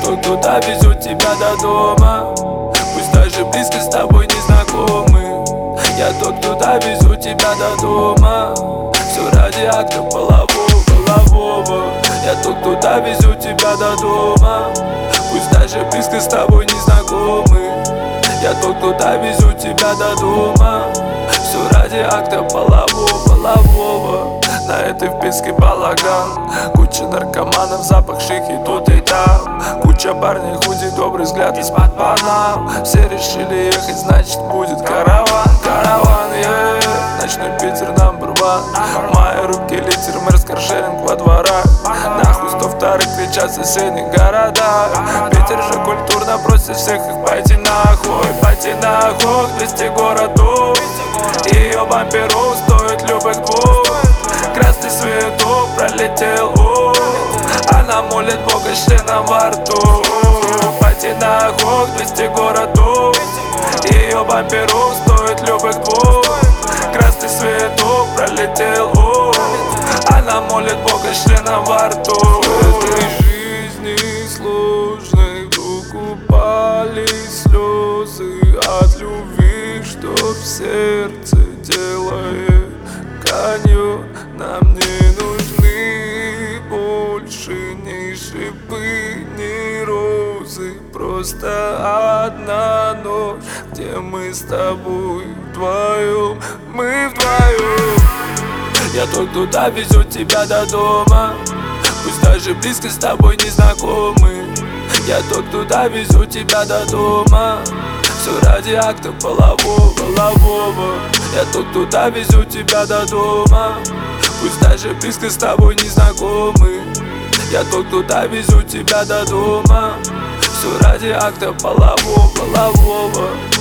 тот, кто довезет тебя до дома. Пусть даже близко с тобой не знакомы. Я тот, кто довезет тебя до дома. Все ради акта полового. Я тот, кто довезет тебя до дома. Пусть даже близко с тобой не знакомы. Я тот, кто довезет тебя до дома. Все ради акта полового. На этой вписке балаган, куча наркоманов, запах шики тут и там. Куча парней, худи, добрый взгляд из-под панам. Все решили ехать, значит будет караван, yeah. Ночной Питер number one. В моей руке литер, мэр каршеринг во дворах. Нахуй 102 кричат в соседних городах. Питер же культурно просит всех их пойти нахуй. 200 городов, ее бамперу стоит любых двух. Красный светок пролетел, она молит Бога с членом во рту. Пойти нахуй, 200 городов, ее бамперу стоит любых двух. Красный светок пролетел, она молит Бога с членом во рту. В этой жизни сложной вдруг упали слезы от любви, что в сердце делает каньон. Нам не нужны больше ни шипы, ни розы. Просто одна ночь, где мы с тобой вдвоем, мы вдвоем. Я тот, кто довезет тебя до дома. Пусть даже близко с тобой не знакомы. Я тот, кто довезет тебя до дома. Все ради акта полового. Я тот, кто довезет тебя до дома. Пусть даже близко с тобой не знакомы. Я тот, кто довезет тебя до дома. Все ради акта полового.